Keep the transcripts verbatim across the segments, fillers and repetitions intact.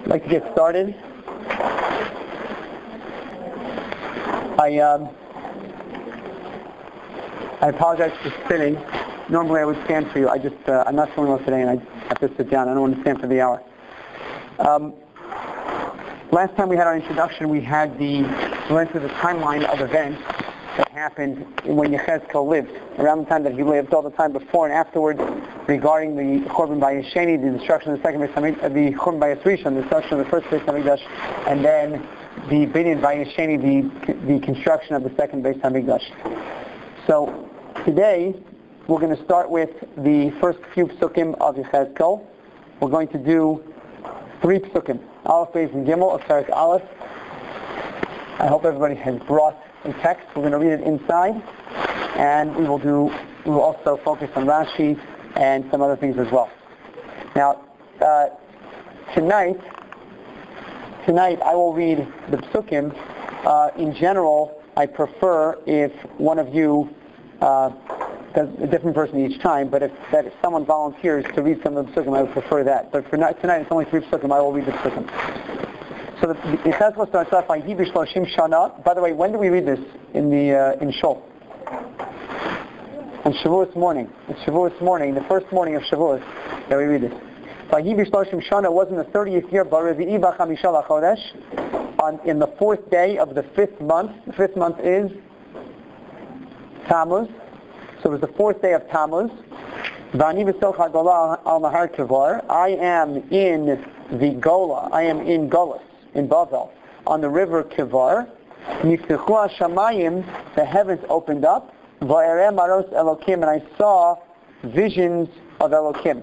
I'd like to get started. I um, I apologize for sitting. Normally I would stand for you. I just uh, I'm not feeling well today, and I have to sit down. I don't want to stand for the hour. Um, last time we had our introduction, we had the we went through the timeline of events that happened when Yechezkel lived, around the time that he lived, all the time before and afterwards, regarding the Churban Bayis Sheni, the destruction of the second Beis Hamikdash, uh, the Churban Bayis Rishon, the destruction of the first Beis Hamikdash, and then the Binyan Bayis Sheni, the the construction of the second Beis Hamikdash. So today we're going to start with the first few psukim of Yechezkel. We're going to do three psukim, Aleph, Beis, and Gimel of Perek Aleph. I hope everybody has brought a text. We're going to read it inside, and we will do. We will also focus on Rashi and some other things as well. Now, uh, tonight, tonight I will read the psukim. Uh, in general, I prefer if one of you uh, does a different person each time, but if that if someone volunteers to read some of the psukim, I would prefer that. But for not, tonight, it's only three psukim. I will read the psukim. So the Yechezkel starts off by Hibish Loshim Shana. By the way, when do we read this in the uh, in Shul? On Shavuos morning. It's Shavuos morning, the first morning of Shavuos that we read this. By Hibish Loshim Shana was in the thirtieth year, Baravi'i B'Chamisha L'Chodesh, on in the fourth day of the fifth month. The fifth month is Tammuz. So it was the fourth day of Tammuz. V'ani B'Soch HaGolah Al Nahar Kivar. I am in the Gola. I am in Golas, in Bavel, on the river Kivar. Niftechu HaShamayim, the heavens opened up. Va'ereh Maros Elokim, and I saw visions of Elokim.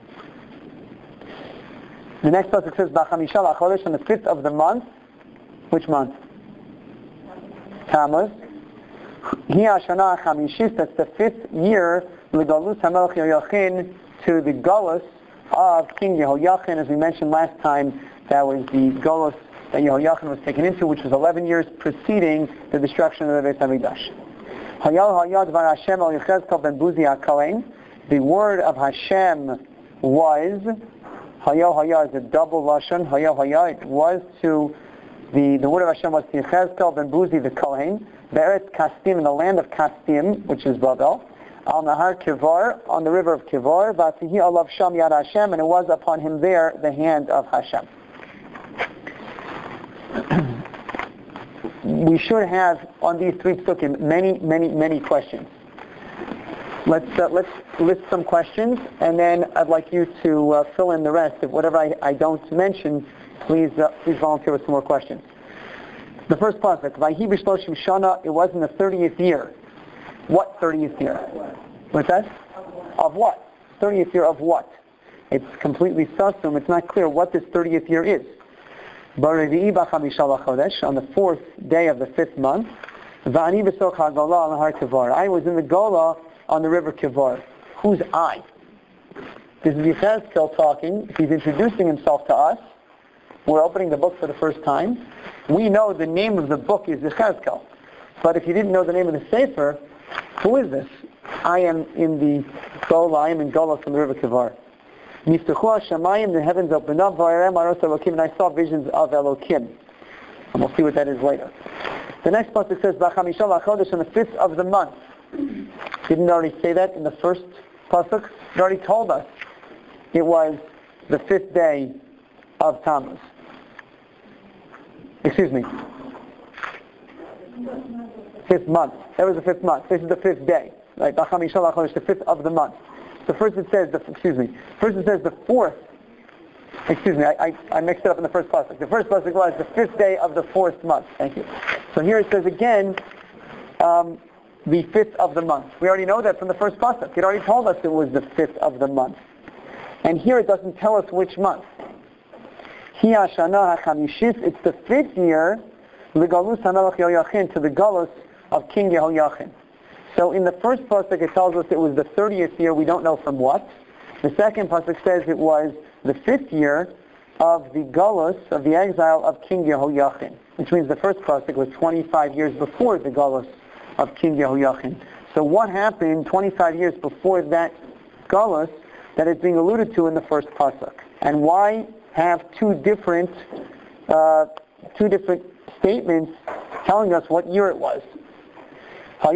The next passage says, B'Chamisha L'Chodesh, on the fifth of the month. Which month? Tammuz. Hi Hashana HaChamishis, that's the fifth year, L'Galus HaMelech Yehoyachin, to the Galus of King Yehoyachin. As we mentioned last time, that was the Galus that Yehoyachin was taken into, which was eleven years preceding the destruction of the Beis Hamikdash. Hayal Hayad Var Hashem Al Yechezkel Ben Buzi HaKohen. The word of Hashem was, Hayal Hayad is a double lashon. Hayal Hayad was to the the word of Hashem was to Yechezkel Ben Buzi the Kohen. Be'eretz Kastim, in the land of Kastim, which is Babel. Al Nahar Kivar, on the river of Kivar. Vatihi Alav Sham Yad Hashem, and it was upon him there the hand of Hashem. We should have on these three psukim many, many, many questions. Let's uh, let's list some questions, and then I'd like you to uh, fill in the rest. If whatever I, I don't mention, please uh, please volunteer with some more questions. The first pasuk, Vayhi b'shloshim shana, it was in the thirtieth year. What thirtieth year? What's that? Of what? thirtieth year of what? It's completely sussum. It's not clear what this thirtieth year is. Baravi'i B'Chamisha L'Chodesh, on the fourth day of the fifth month. V'ani b'Soch HaGolah Al Nahar Kivar. I was in the Gola on the river Kivar. Who's I? This is Yechezkel talking. He's introducing himself to us. We're opening the book for the first time. We know the name of the book is Yechezkel. But if you didn't know the name of the Sefer, who is this? I am in the Gola, I am in Gola from the river Kivar. Niftechu HaShamayim, the heavens opened up, Va'ereh Maros Elokim, and I saw visions of Elokim. And we'll see what that is later. The next pasuk says, B'Chamisha L'Chodesh, on the fifth of the month. Didn't it already say that in the first pasuk? It already told us it was the fifth day of Tammuz. Excuse me. Fifth month. That was the fifth month. This is the fifth day. Right? B'Chamisha L'Chodesh, the fifth of the month. So first it says, the, excuse me, first it says the fourth, excuse me, I, I, I mixed it up in the first pasuk. The first pasuk was the fifth day of the fourth month. Thank you. So here it says again, um, the fifth of the month. We already know that from the first pasuk. It already told us it was the fifth of the month. And here it doesn't tell us which month. Hi Hashana HaChamishis, it's the fifth year, L'Galus HaMelech Yehoyachin, to the Galus of King Yehoyachin. So in the first pasuk it tells us it was the thirtieth year, we don't know from what. The second pasuk says it was the fifth year of the Galus, of the exile of King Yehoyachin, which means the first pasuk was twenty-five years before the Galus of King Yehoyachin. So what happened twenty-five years before that Galus that is being alluded to in the first pasuk? And why have two different uh, two different statements telling us what year it was. The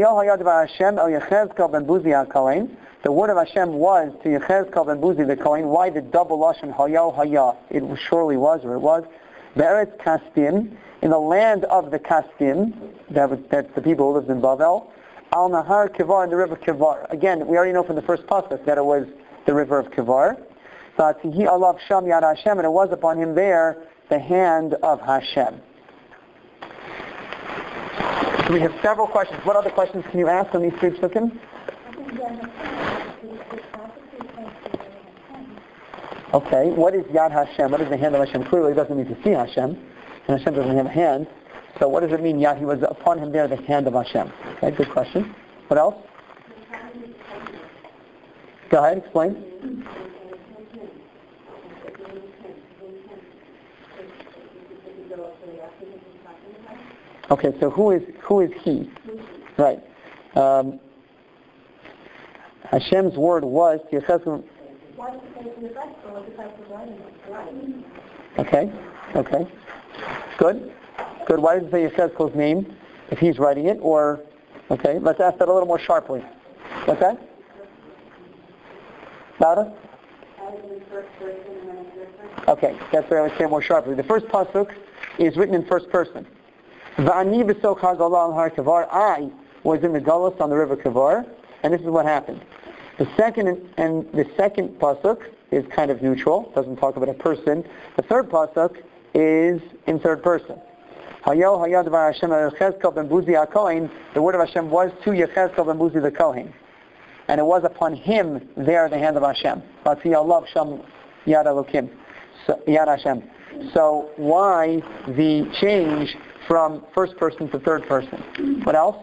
word of Hashem was to Yechezkel ben Buzi the Kohen. Why the double lashon Hayo Haya? It surely was, or it was. Be'eretz Kasdim, in the land of the Kasdim, that was, that's the people who lived in Bavel. Al Nahar Kivar, in the river Kivar. Again, we already know from the first pasuk that it was the river of Kivar. V'atihi alav sham yad Hashem, and it was upon him there the hand of Hashem. So we have several questions. What other questions can you ask on these three psukim? Okay, what is Yad Hashem? What is the hand of Hashem? Clearly it doesn't mean to see Hashem, and Hashem doesn't have a hand. So what does it mean, Yad? He was upon him there, the hand of Hashem. Okay, good question. What else? Go ahead, explain. Okay, so who is who is he? Right. Um, Hashem's word was to Yechezkel. Okay, okay. Good. Good. Why does it say Yechezkel's name if he's writing it? Or, okay, let's ask that a little more sharply. What's that? Louder? Okay, that's what I would say more sharply. The first pasuk is written in first person. V'ani b'soch ha'galah al har Kavar. I was in the Galus on the river Kavar, and this is what happened. The second and the second pasuk is kind of neutral, doesn't talk about a person. The third pasuk is in third person. Hayo hayad Hashem Yechezkel ben Buzi HaKohen. The word of Hashem was to Yechezkel ben Buzi the Kohen, and it was upon him there the hand of Hashem. V'ati alav sham yad Elokim, yad Hashem. So why the change from first person to third person? What else?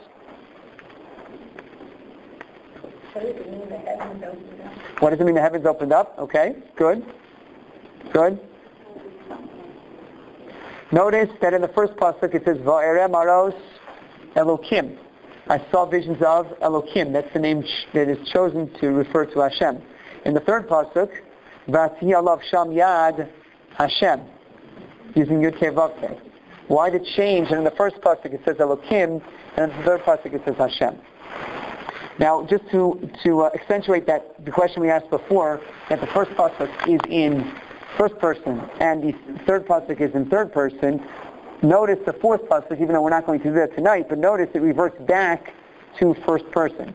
What does it mean the heavens opened up? Okay, good. Good. Notice that in the first pasuk it says Va'ere Maros Elokim. I saw visions of Elokim. That's the name that is chosen to refer to Hashem. In the third pasuk, V'ati alav sham yad Hashem, using Yud Kei Vav Kei. Why did it change? And in the first pasuk it says Elokim, and in the third pasuk it says Hashem. Now, just to to uh, accentuate that, the question we asked before, that the first pasuk is in first person and the third pasuk is in third person. Notice the fourth pasuk, even though we're not going to do that tonight, but notice it reverts back to first person.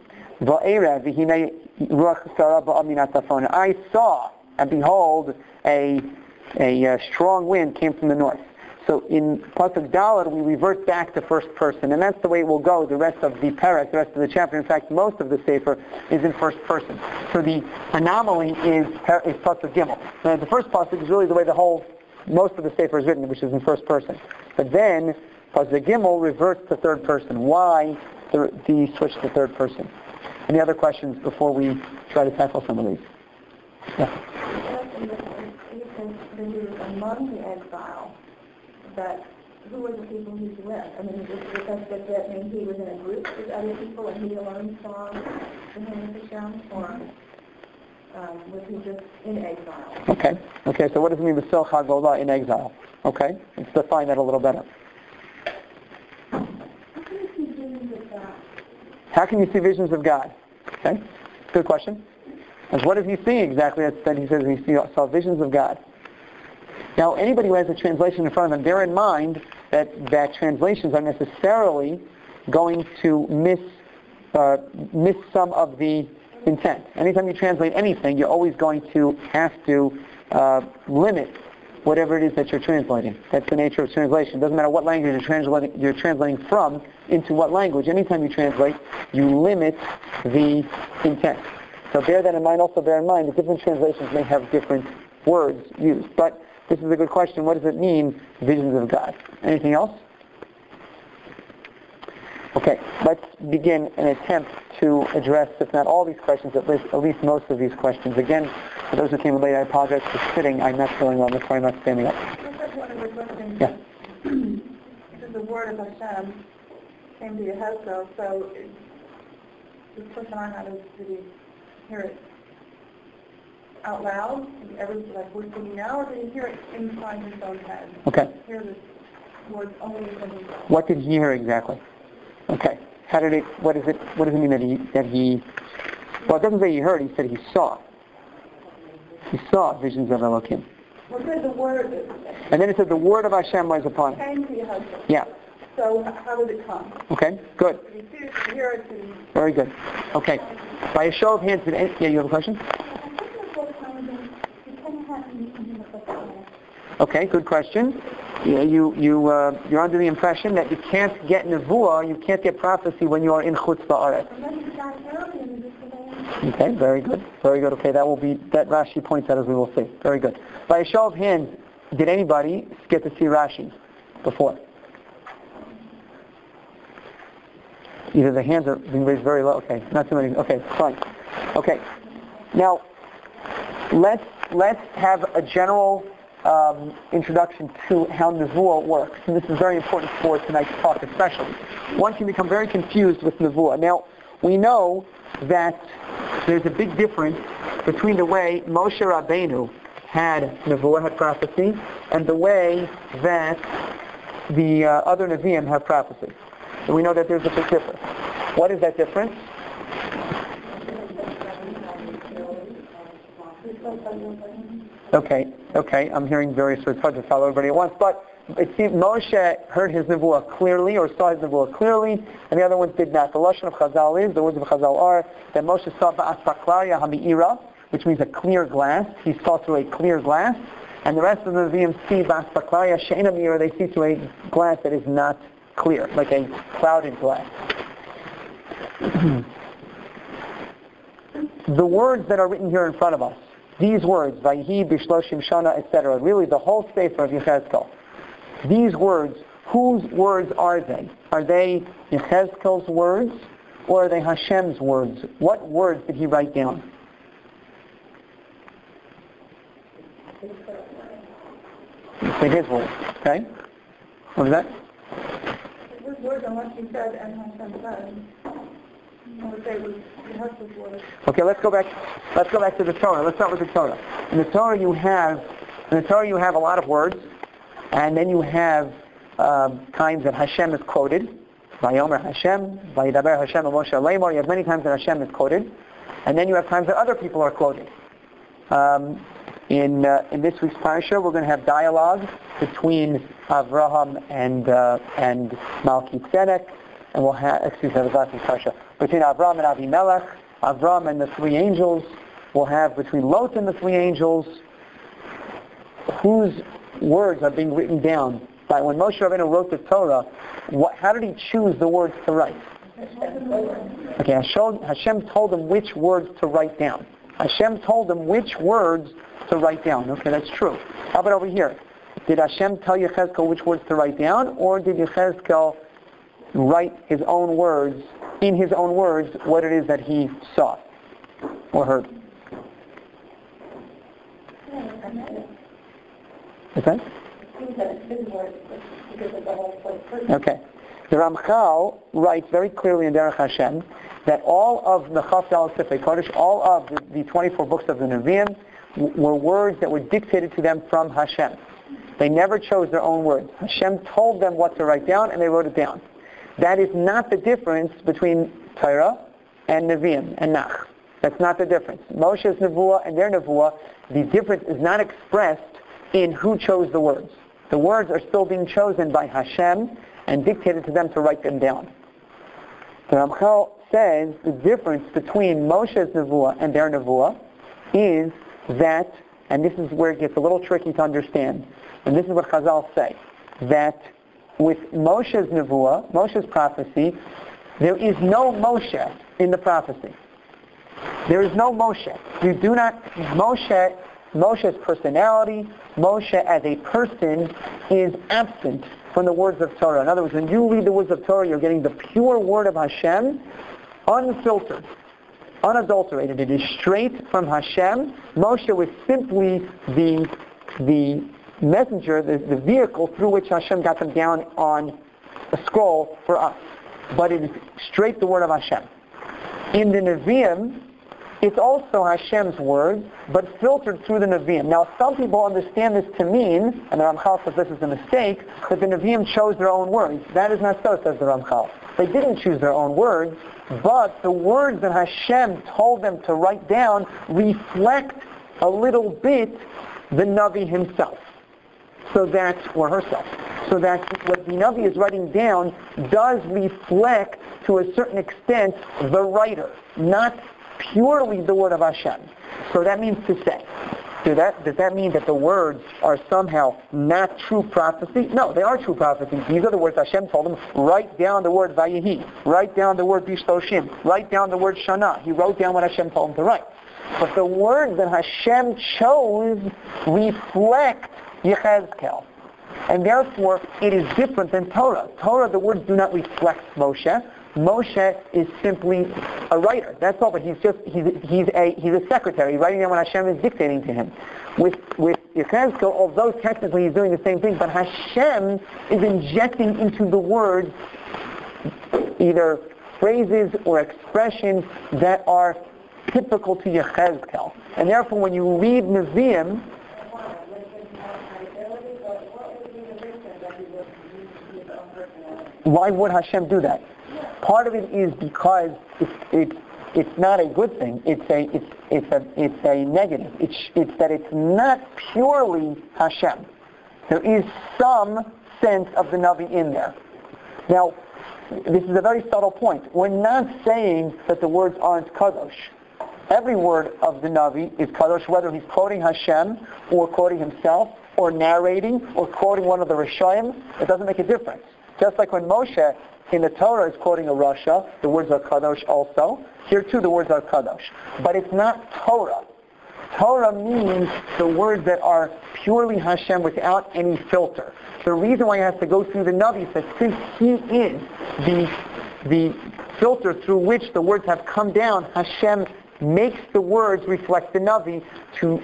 I saw, and behold, a a, a strong wind came from the north. So in Pasuk Dalet, we revert back to first person, and that's the way it will go the rest of the parak, the rest of the chapter. In fact, most of the Sefer is in first person. So the anomaly is, is Pasuk Gimel. Now, the first Pasuk is really the way the whole, most of the Sefer is written, which is in first person. But then, Pasuk Gimel reverts to third person. Why the, the switch to third person? Any other questions before we try to tackle some of these? Yeah. Among the exile, that who were the people he was with? I mean, is it because that, that mean he was in a group with other people and he alone saw the hand of Hashem, or um, was he just in exile? Okay. Okay. So what does it mean with B'soch HaGolah in exile? Okay. Let's define that a little better. How can you see visions of God? Okay. Good question. And what does he see exactly? That's that he says he saw visions of God. Now, anybody who has a translation in front of them, bear in mind that, that translations are necessarily going to miss uh, miss some of the intent. Anytime you translate anything, you're always going to have to uh, limit whatever it is that you're translating. That's the nature of translation. It doesn't matter what language you're translating, you're translating from into what language. Anytime you translate, you limit the intent. So bear that in mind. Also bear in mind that different translations may have different words used. But this is a good question. What does it mean, visions of God? Anything else? Okay, let's begin an attempt to address, if not all these questions, at least, at least most of these questions. Again, for those who came late, I apologize for sitting. I'm not feeling well. That's why I'm not standing up. Yeah. This is the word of Hashem came to Yehezkel, so this person on how did he hear it? out loud? Ever, like we're singing now, or did he hear it inside his own head? Okay. Hear the words only from his own. What did he hear exactly? Okay. How did it? What does it? What does it mean that he that he? Well, it doesn't say he heard. He said he saw. He saw visions of Elohim. What said the word? And then it said the word of Hashem was upon him. Came to your husband. Yeah. So how did it come? Okay. Good. Did he see it? Did he hear it? Did he... Very good. Okay. By a show of hands, did any, yeah, you have a question? Okay, good question. Yeah, you you uh, you're under the impression that you can't get nevuah, you can't get prophecy when you are in chutz la'aretz. Okay, very good, very good. Okay, that will be that Rashi points out as we will see. Very good. By a show of hands, did anybody get to see Rashi before? Either the hands are being raised very low. Okay, not too many. Okay, fine. Okay, now let's let's have a general um, introduction to how nevuah works, and this is very important for tonight's talk, especially. One can become very confused with nevuah. Now, we know that there's a big difference between the way Moshe Rabbeinu had nevuah, had prophecy, and the way that the uh, other Nevi'im have prophecy. So we know that there's a big difference. What is that difference? Okay, okay, I'm hearing various words. It's hard to follow everybody at once, but it seems Moshe heard his nevuah clearly, or saw his nevuah clearly, and the other ones did not. The lashon of Chazal is, the words of Chazal are, that Moshe saw ba'aspaklaria hami'ira, which means a clear glass. He saw through a clear glass, and the rest of the Nevi'im see ba'aspaklaria she'ena mi'ira, they see through a glass that is not clear, like a clouded glass. The words that are written here in front of us, these words, Vayhi, Bishloshim, Shana, et cetera, really the whole sefer of Yechezkel, these words, whose words are they? Are they Yechezkel's words, or are they Hashem's words? What words did he write down? Say his words, okay? What was that? His words, unless he said, and Hashem said. I would say it was Yehezkel's words. Okay, let's go back. Let's go back to the Torah. Let's start with the Torah. In the Torah, you have in the Torah you have a lot of words, and then you have um, times that Hashem is quoted. Vayomer Hashem, Vayidaber Hashem, Moshe Lemor. You have many times that Hashem is quoted, and then you have times that other people are quoted. Um, in uh, in this week's parasha, we're going to have dialogue between Avraham and uh, and Malki Tzedek, and we'll have excuse me, the last week's parasha. Between Avram and Avimelech, Avram and the three angels. We'll have between Lot and the three angels, whose words are being written down. By when Moshe Rabbeinu wrote the Torah, what, how did he choose the words to write? Okay, Hashem, Hashem told him which words to write down. Hashem told him which words to write down. Okay, that's true. How about over here? Did Hashem tell Yechezkel which words to write down, or did Yechezkel write his own words, in his own words, what it is that he saw or heard? Okay? Okay. The Ramchal writes very clearly in Derech Hashem that all of the Chafdal Sifrei Kodesh, all of the, the twenty-four books of the Nevi'im, w- were words that were dictated to them from Hashem. They never chose their own words. Hashem told them what to write down, and they wrote it down. That is not the difference between Torah and Nevi'im and Nach. That's not the difference. Moshe's Nevuah and their Nevuah, the difference is not expressed in who chose the words. The words are still being chosen by Hashem and dictated to them to write them down. The Ramchal says the difference between Moshe's Nevuah and their Nevuah is that, and this is where it gets a little tricky to understand, and this is what Chazal say, that with Moshe's Nevuah, Moshe's prophecy, there is no Moshe in the prophecy. There is no Moshe. You do not, Moshe, Moshe's personality, Moshe as a person is absent from the words of Torah. In other words, when you read the words of Torah, you're getting the pure word of Hashem, unfiltered, unadulterated. It is straight from Hashem. Moshe was simply the, the messenger, the, the vehicle through which Hashem got them down on a scroll for us. But it is straight the word of Hashem. In the Nevi'im, it's also Hashem's words, but filtered through the Nevi'im. Now, some people understand this to mean, and the Ramchal says this is a mistake, that the Nevi'im chose their own words. That is not so, says the Ramchal. They didn't choose their own words, but the words that Hashem told them to write down reflect a little bit the Navi himself, so that, or herself, so that what the Navi is writing down does reflect, to a certain extent, the writer, not purely the word of Hashem. So that means to say, does that, does that mean that the words are somehow not true prophecy? No, they are true prophecies. These are the words Hashem told them. Write down the word Vayehi. Write down the word Bishloshim. Write down the word Shana. He wrote down what Hashem told him to write. But the words that Hashem chose reflect Yechezkel. And therefore, it is different than Torah. Torah, the words do not reflect Moshe. Moshe is simply a writer. That's all. But he's just he's he's a he's a secretary writing down what Hashem is dictating to him. With with Yechezkel, although technically he's doing the same thing, but Hashem is injecting into the words either phrases or expressions that are typical to Yechezkel. And therefore, when you read Nevi'im, why would Hashem do that? Part of it is because it's, it's, it's not a good thing. It's a it's it's a it's a negative. It's it's that it's not purely Hashem. There is some sense of the Navi in there. Now, this is a very subtle point. We're not saying that the words aren't kadosh. Every word of the Navi is kadosh, whether he's quoting Hashem or quoting himself or narrating or quoting one of the Rishayim. It doesn't make a difference. Just like when Moshe in the Torah is quoting a Rasha, the words are kadosh also. Here too the words are kadosh. But it's not Torah. Torah means the words that are purely Hashem without any filter. The reason why he has to go through the Navi is that since he is the, the filter through which the words have come down, Hashem makes the words reflect the Navi to,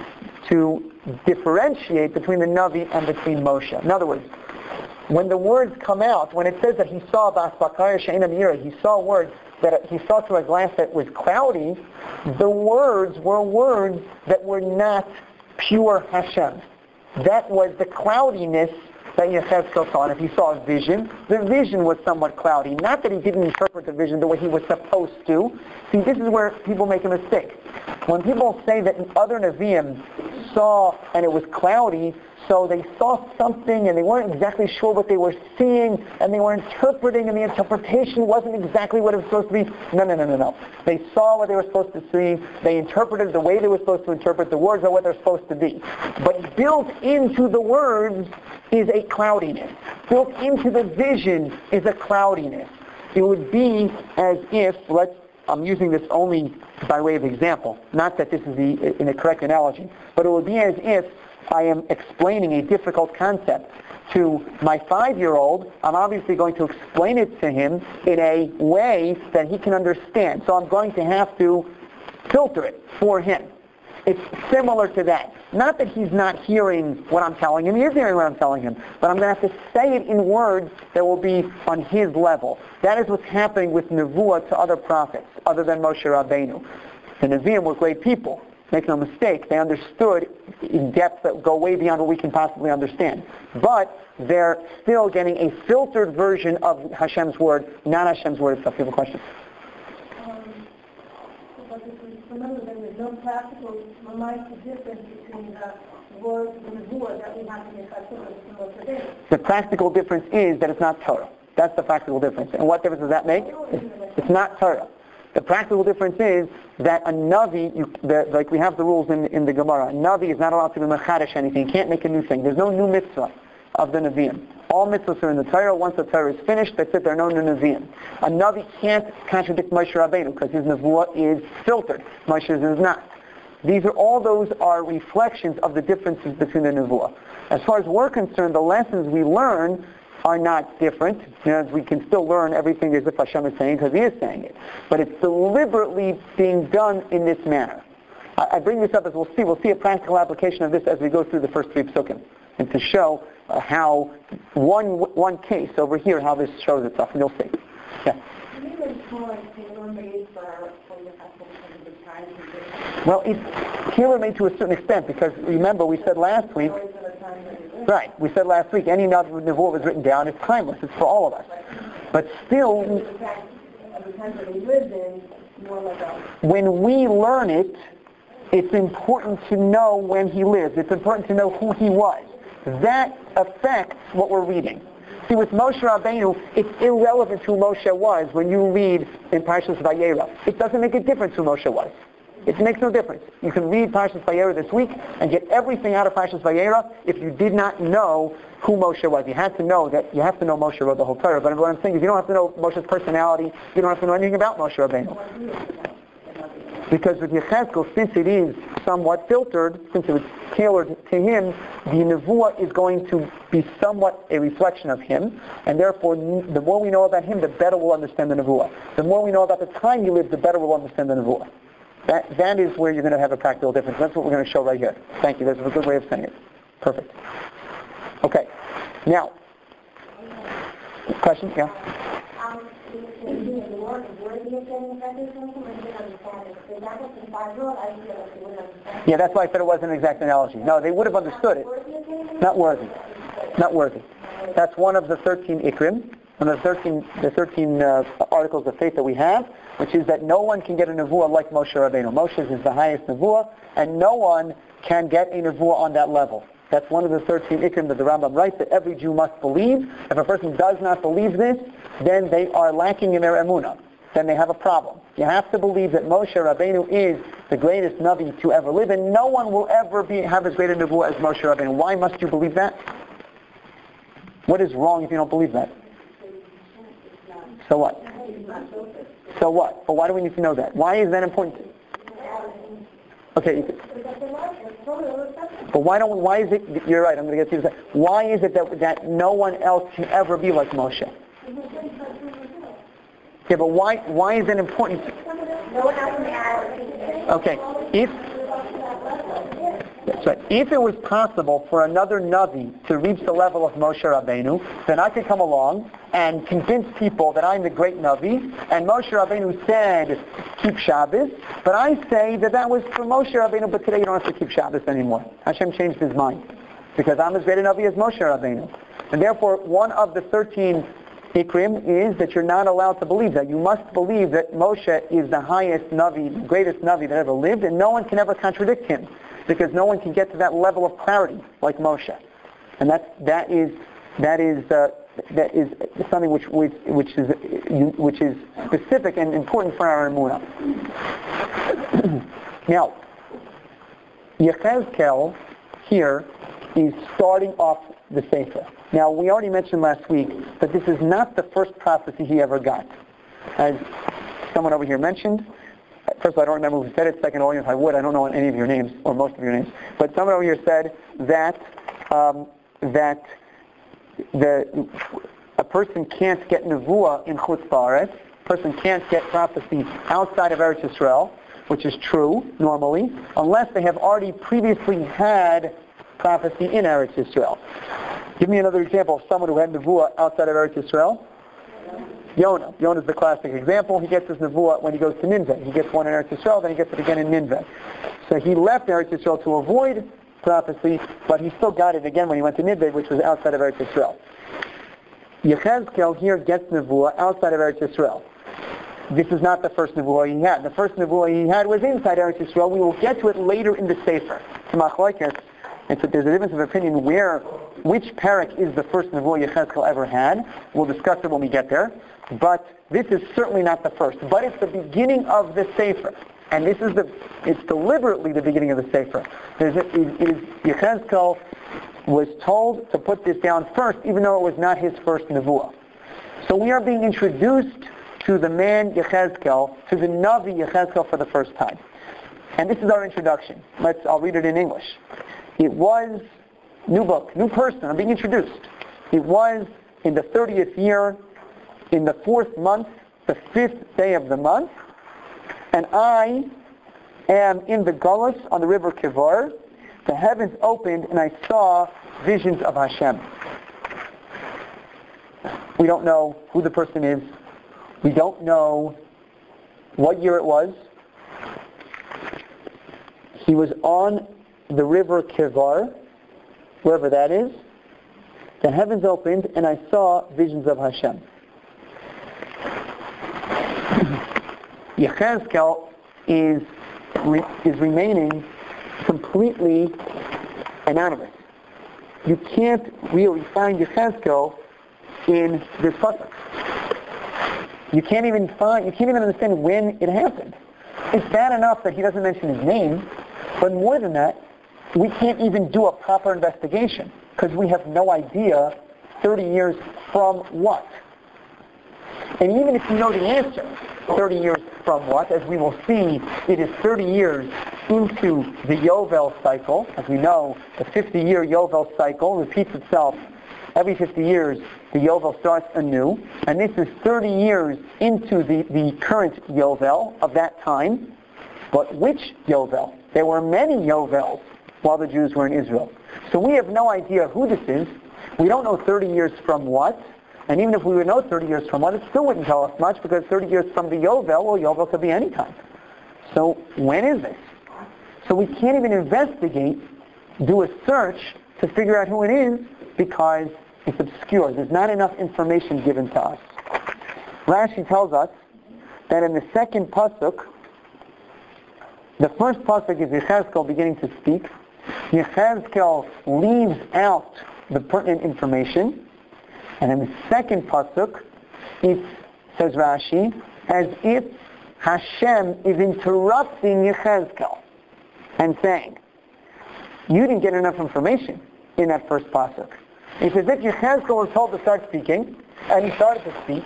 to differentiate between the Navi and between Moshe. In other words, when the words come out, when it says that he saw Bas Bakar She'ena Meira, he saw words that he saw through a glass that was cloudy, the words were words that were not pure Hashem. That was the cloudiness that Yechezkel saw. And if he saw a vision, the vision was somewhat cloudy. Not that he didn't interpret the vision the way he was supposed to. See, this is where people make a mistake. When people say that other Nevi'im saw and it was cloudy, so they saw something and they weren't exactly sure what they were seeing and they were interpreting and the interpretation wasn't exactly what it was supposed to be. No, no, no, no, no. They saw what they were supposed to see. They interpreted the way they were supposed to interpret. The words are what they're supposed to be. But built into the words is a cloudiness. Built into the vision is a cloudiness. It would be as if, let's, I'm using this only by way of example, not that this is the, in a correct analogy, but it would be as if I am explaining a difficult concept to my five-year-old. I'm obviously going to explain it to him in a way that he can understand. So I'm going to have to filter it for him. It's similar to that. Not that he's not hearing what I'm telling him. He is hearing what I'm telling him. But I'm going to have to say it in words that will be on his level. That is what's happening with Nevuah to other prophets, other than Moshe Rabbeinu. The Nevi'im were great people. Make no mistake, they understood in depths that go way beyond what we can possibly understand. But they're still getting a filtered version of Hashem's word, not Hashem's word itself. You have a question? Um, but if we remember that there's no practical, reminds the difference between the word and the word that we have to make our today. The practical difference is that it's not Torah. That's the practical difference. And what difference does that make? It's, it's not Torah. The practical difference is that a Navi, you, the, like we have the rules in, in the Gemara, a Navi is not allowed to be mechadesh anything. He can't make a new thing. There's no new mitzvah of the Nevi'im. All mitzvahs are in the Torah. Once the Torah is finished, that's it. There are no new Nevi'im. A Navi can't contradict Moshe Rabbeinu because his Nevuah is filtered. Moshe's is not. These are all those are reflections of the differences between the Nevuah. As far as we're concerned, the lessons we learn are not different. You know, we can still learn everything as if Hashem is saying because He is saying it. But it's deliberately being done in this manner. I, I bring this up as we'll see. We'll see a practical application of this as we go through the first three psukim, and to show uh, how one one case over here, how this shows itself. And you'll see. Yeah. Well, it's tailor-made to a certain extent because remember we said last week, right, we said last week any Nevuah was written down, it's timeless, it's for all of us. But still, when we learn it, it's important to know when he lived. It's important to know who he was. That affects what we're reading. See, with Moshe Rabbeinu, it's irrelevant who Moshe was when you read in Parshas Vayera. It doesn't make a difference who Moshe was. It makes no difference. You can read Parshas Vayera this week and get everything out of Parshas Vayera if you did not know who Moshe was. You had to know that, you have to know Moshe wrote the whole Torah. But what I'm saying is you don't have to know Moshe's personality. You don't have to know anything about Moshe Rabbeinu. Because with Yechezkel, since it is somewhat filtered, since it was tailored to him, the Nevuah is going to be somewhat a reflection of him, and therefore the more we know about him, the better we'll understand the Nevuah. The more we know about the time he lived, the better we'll understand the Nevuah. That, that is where you're going to have a practical difference. That's what we're going to show right here. Thank you. That's a good way of saying it. Perfect. Okay. Now, question? Yeah? Yeah, that's why I said it wasn't an exact analogy. No, they would have understood it. Not worthy. Not worthy. That's one of the thirteen ikrim, one of the thirteen, the thirteen uh, articles of faith that we have, which is that no one can get a nevuah like Moshe Rabbeinu. Moshe's is the highest nevuah, and no one can get a nevuah on that level. That's one of the thirteen ikrim that the Rambam writes that every Jew must believe. If a person does not believe this, then they are lacking in their emunah. Then they have a problem. You have to believe that Moshe Rabbeinu is the greatest Navi to ever live, and no one will ever be have as great a nevuah as Moshe Rabbeinu. Why must you believe that? What is wrong if you don't believe that? So what? So what? But why do we need to know that? Why is that important? Okay. You can, but why don't we, why is it, you're right, I'm going to get to you. Why is it that, that no one else can ever be like Moshe? Yeah, but why, why is it important? Okay, if, that's right. If it was possible for another Navi to reach the level of Moshe Rabbeinu, then I could come along and convince people that I'm the great Navi, and Moshe Rabbeinu said, keep Shabbos, but I say that that was for Moshe Rabbeinu, but today you don't have to keep Shabbos anymore. Hashem changed his mind, because I'm as great a Navi as Moshe Rabbeinu. And therefore, one of the thirteen ikrim is that you're not allowed to believe that. You must believe that Moshe is the highest Navi, the greatest Navi that ever lived, and no one can ever contradict him, because no one can get to that level of clarity like Moshe. And that that is that is uh, that is something which which which is which is specific and important for our emunah. Now, Yechezkel here is starting off the Sefer. Now, we already mentioned last week that this is not the first prophecy he ever got. As someone over here mentioned, first of all, I don't remember who said it. Second of all, if I would, I don't know any of your names, or most of your names. But someone over here said that um, that the a person can't get nevuah in Chutz La'aretz. A person can't get prophecy outside of Eretz Yisrael, which is true normally, unless they have already previously had prophecy in Eretz Yisrael. Give me another example of someone who had nevuah outside of Eretz Yisrael. Yonah. Yonah is the classic example. He gets his nevuah when he goes to Nineveh. He gets one in Eretz Yisrael, then he gets it again in Nineveh. So he left Eretz Yisrael to avoid prophecy, but he still got it again when he went to Nineveh, which was outside of Eretz Yisrael. Yechezkel here gets nevuah outside of Eretz Yisrael. This is not the first nevuah he had. The first nevuah he had was inside Eretz Yisrael. We will get to it later in the Sefer. It's machlokes. It's a, there's a difference of opinion where, which parak is the first nevuah Yechezkel ever had. We'll discuss it when we get there. But this is certainly not the first. But it's the beginning of the Sefer. And this is the, it's deliberately the beginning of the Sefer. There's a, it, it is, Yechezkel was told to put this down first, even though it was not his first nevuah. So we are being introduced to the man Yechezkel, to the Navi Yechezkel for the first time. And this is our introduction. Let's, I'll read it in English. It was, new book, new person, I'm being introduced. It was in the thirtieth year, in the fourth month, the fifth day of the month, and I am in the Gullus on the river Kivar. The heavens opened and I saw visions of Hashem. We don't know who the person is, We don't know what year it was. He was on the river Kivar, wherever that is. The heavens opened, and I saw visions of Hashem. Yechezkel is re, is remaining completely anonymous. You can't really find Yechezkel in this pasuk. You can't even find. You can't even understand when it happened. It's bad enough that he doesn't mention his name, but more than that, we can't even do a proper investigation because we have no idea thirty years from what. And even if you know the answer, thirty years from what, as we will see, it is thirty years into the Yovel cycle. As we know, the fifty-year Yovel cycle repeats itself every fifty years. The Yovel starts anew, and this is thirty years into the, the current Yovel of that time. But which Yovel? There were many Yovels while the Jews were in Israel. So we have no idea who this is. We don't know thirty years from what. And even if we would know thirty years from what, it still wouldn't tell us much because thirty years from the Yovel, well, Yovel could be any time. So when is this? So we can't even investigate, do a search to figure out who it is because it's obscure. There's not enough information given to us. Rashi tells us that in the second pasuk, the first pasuk is Yechezkel beginning to speak. Yechezkel leaves out the pertinent information. And in the second pasuk, it says Rashi, as if Hashem is interrupting Yechezkel and saying, you didn't get enough information in that first pasuk. It's as if Yechezkel was told to start speaking, and he started to speak,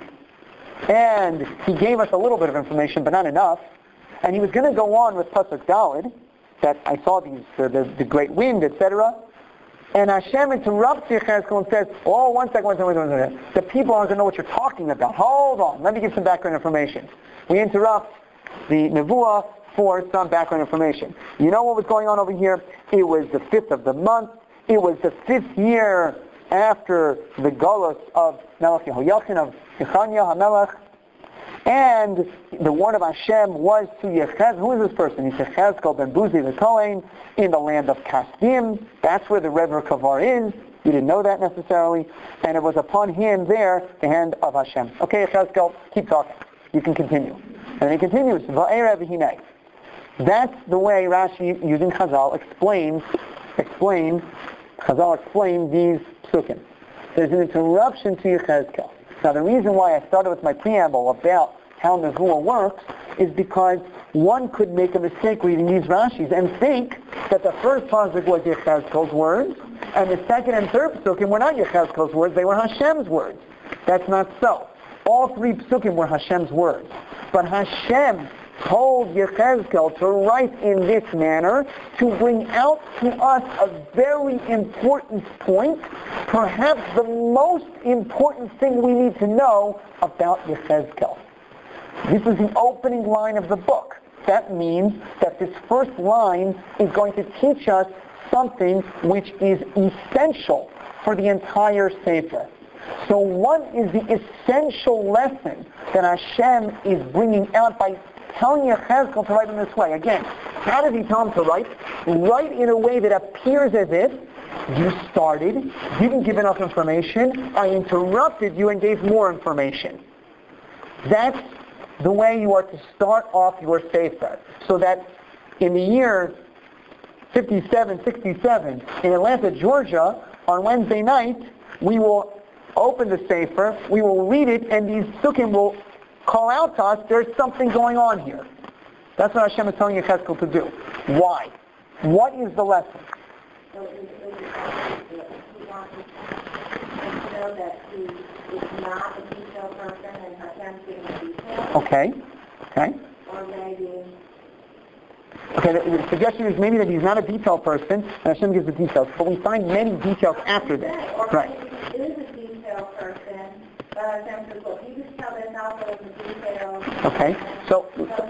and he gave us a little bit of information, but not enough, and he was going to go on with pasuk Daled, that I saw these, uh, the, the great wind, et cetera, and Hashem interrupts Yechezkel and says, oh, one second, one second, one second. The people aren't going to know what you're talking about. Hold on, let me give some background information. We interrupt the Nevuah for some background information. You know what was going on over here? It was the fifth of the month. It was the fifth year after the Golus of Melech Yehoiachin, of Yechaniah HaMelech. And the word of Hashem was to Yechezkel. Who is this person? He's Yechezkel ben Buzi the Kohen in the land of Kasdim. That's where the river Kavar is. You didn't know that necessarily. And it was upon him there the hand of Hashem. Okay, Yechezkel, keep talking. You can continue. And then he continues. Va'erev hinei. That's the way Rashi, using Chazal, explains, explains, Chazal explains these psukim. There's an interruption to Yechezkel. Now the reason why I started with my preamble about how Nevuah works is because one could make a mistake reading these Rashis and think that the first pasuk was Yechezkel's words, and the second and third psukim were not Yechezkel's words, they were Hashem's words. That's not so. All three psukim were Hashem's words. But Hashem told Yechezkel to write in this manner to bring out to us a very important point, perhaps the most important thing we need to know about Yechezkel. This is the opening line of the book. That means that this first line is going to teach us something which is essential for the entire Sefer. So what is the essential lesson that Hashem is bringing out by telling Yechezkel to write in this way? Again, how does he tell him to write? Write in a way that appears as if you started, didn't give enough information, I interrupted you and gave more information. That's the way you are to start off your Sefer. So that in the year fifty-seven sixty-seven in Atlanta, Georgia, on Wednesday night, we will open the Sefer, we will read it, and these psukim will call out to us, there's something going on here. That's what Hashem is telling Yechezkel to do. Why? What is the lesson? So it is, it is, he wants to know that he is not a detailed person and Hashem's giving the details. Okay. Okay. Or maybe... Okay, the, the suggestion is maybe that he's not a detailed person, and Hashem gives the details, but we find many details after this. Or Right. maybe he is a detailed person, but Hashem says, look, you just tell this also as the details. Okay, so...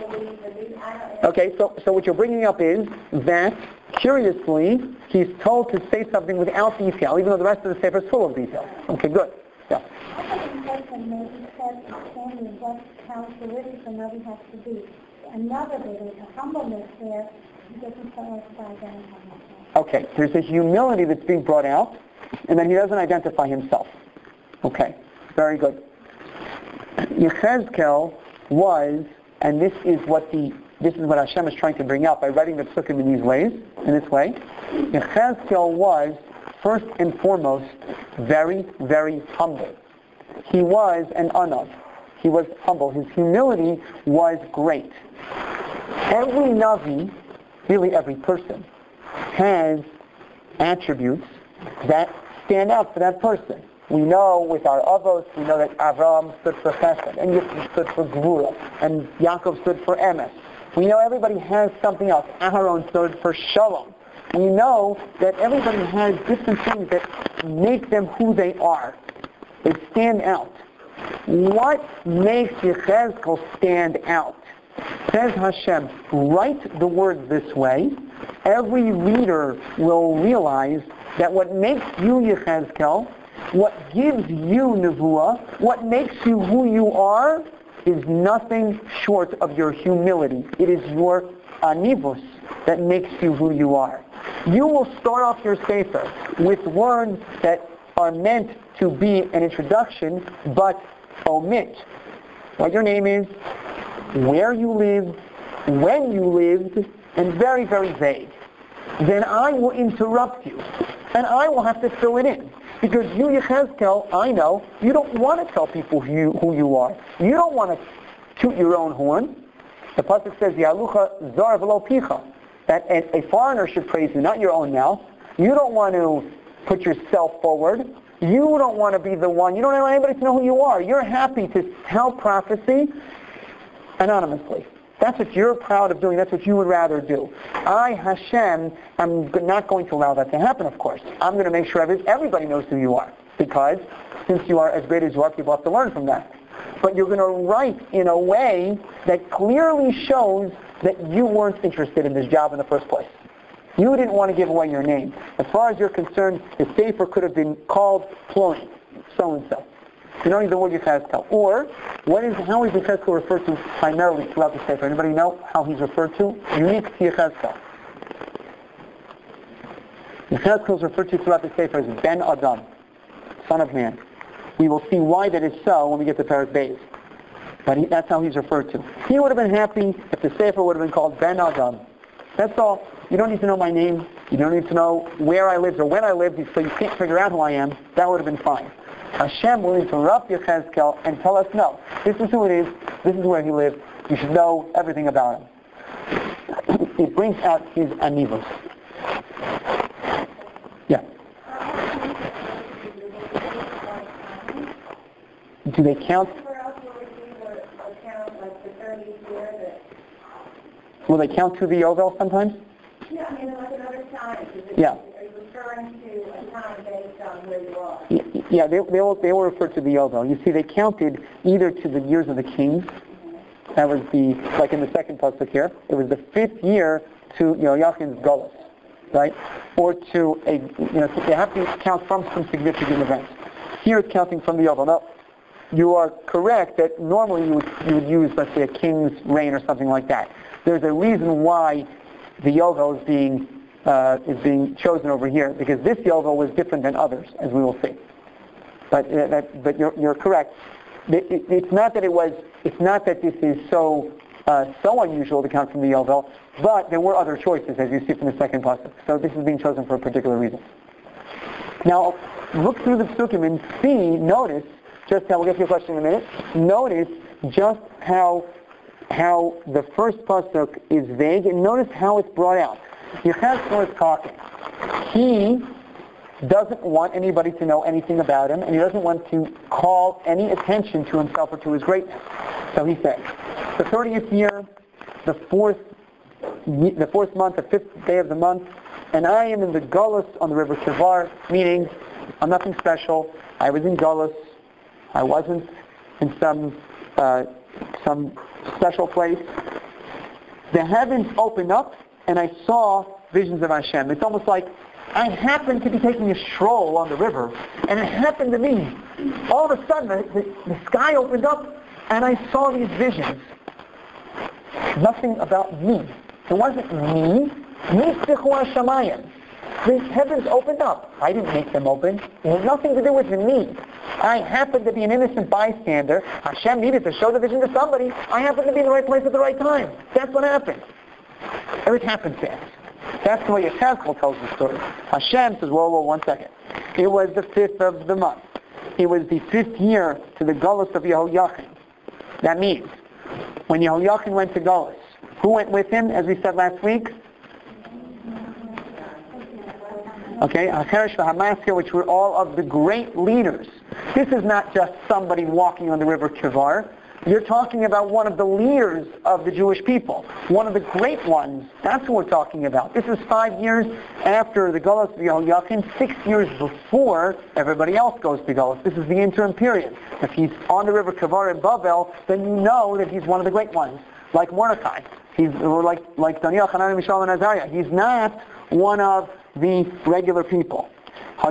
Okay, so, so what you're bringing up is that, curiously, he's told to say something without detail, even though the rest of the Sefer is full of detail. Okay, good. Yeah. I think in person maybe said understanding what how religious another has to be. Another there is a humbleness there. He doesn't tell us to identify himself. Okay, there's a humility that's being brought out, and then he doesn't identify himself. Okay, very good. Yechezkel was, and this is what the this is what Hashem is trying to bring out by writing the psukim in these ways, in this way. Yechezkel was first and foremost very, very humble. He was an anav. He was humble. His humility was great. Every navi, really every person, has attributes that stand out for that person. We know with our avos, we know that Avram stood for Chesed, and Yitzchak stood for Gvura, and Yaakov stood for Emes. We know everybody has something else. Aharon stood for Shalom. We know that everybody has different things that make them who they are. They stand out. What makes Yechezkel stand out? Says Hashem, write the words this way. Every reader will realize that what makes you Yechezkel, what gives you Nevuah, what makes you who you are, is nothing short of your humility. It is your anivus that makes you who you are. You will start off your sefer with words that are meant to be an introduction, but omit what your name is, where you lived, when you lived, and very, very vague. Then I will interrupt you, and I will have to fill it in. Because you, Yechezkel, I know, you don't want to tell people who you, who you are. You don't want to toot your own horn. The pasuk says, Yalucha zar v'lo picha, that a, a foreigner should praise you, not your own mouth. You don't want to put yourself forward. You don't want to be the one. You don't want anybody to know who you are. You're happy to tell prophecy anonymously. That's what you're proud of doing. That's what you would rather do. I, Hashem, am not going to allow that to happen, of course. I'm going to make sure everybody knows who you are. Because since you are as great as you are, people have to learn from that. But you're going to write in a way that clearly shows that you weren't interested in this job in the first place. You didn't want to give away your name. As far as you're concerned, the sefer could have been called Plony, so-and-so. You don't need the word Yechezkel. Or, what is, how is Yechezkel referred to primarily throughout the Sefer? Anybody know how he's referred to? Unique to Yechezkel. Yechezkel is referred to throughout the Sefer as Ben Adam, son of man. We will see why that is so when we get to Perek Beis. But he, that's how he's referred to. He would have been happy if the Sefer would have been called Ben Adam. That's all. You don't need to know my name. You don't need to know where I lived or when I lived, so you can't figure out who I am. That would have been fine. Hashem will interrupt Yechezkel and tell us, no, this is who it is, this is where he lived, you should know everything about him. It brings out his anivus. Yeah. Do they count? Will they count to the Yovel sometimes? Yeah, I mean, like another time. Yeah. Referring to a time based on where you are. Yeah, they, they, will, they will refer to the Yovel. You see, they counted either to the years of the kings. That was the, like in the second pasuk here, it was the fifth year to Yoachin's Golus, right? Or to a, you know, they have to count from some significant events. Here it's counting from the Yovel. Now, you are correct that normally you would, you would use, let's say, a king's reign or something like that. There's a reason why the Yovel is being Uh, is being chosen over here, because this Yovel was different than others, as we will see. But uh, that, but you're, you're correct. It, it, it's not that it was. It's not that this is so uh, so unusual to count from the Yovel, but there were other choices, as you see from the second pasuk. So this is being chosen for a particular reason. Now, look through the psukim and see. Notice just how we'll get to your question in a minute. Notice just how how the first pasuk is vague, and notice how it's brought out. Yechezkel is talking. He doesn't want anybody to know anything about him, and he doesn't want to call any attention to himself or to his greatness. So he says, the thirtieth year, the fourth, the fourth month, the fifth day of the month, and I am in the Golus on the river Kevar, meaning I'm nothing special. I was in Golus. I wasn't in some uh, some special place. The heavens opened up, and I saw visions of Hashem. It's almost like I happened to be taking a stroll on the river, and it happened to me. All of a sudden, the, the, the sky opened up, and I saw these visions. Nothing about me. It wasn't me. The heavens opened up. I didn't make them open. It had nothing to do with me. I happened to be an innocent bystander. Hashem needed to show the vision to somebody. I happened to be in the right place at the right time. That's what happened. It happened fast. That's the way Yechezkel tells the story. Hashem says, whoa, whoa, one second. It was the fifth of the month. It was the fifth year to the Golus of Yehoiachin. That means, when Yehoiachin went to Golus, who went with him, as we said last week? Okay, HaCheresh v'HaMasker, which were all of the great leaders. This is not just somebody walking on the river Kivar. You're talking about one of the leaders of the Jewish people, one of the great ones. That's what we're talking about. This is five years after the Golus of Yehoiachin, six years before everybody else goes to Golus. This is the interim period. If he's on the river Kivar in Bavel, then you know that he's one of the great ones, like Mordecai. He's or like like Daniel, Hanani, Mishael, and Azariah. He's not one of the regular people. The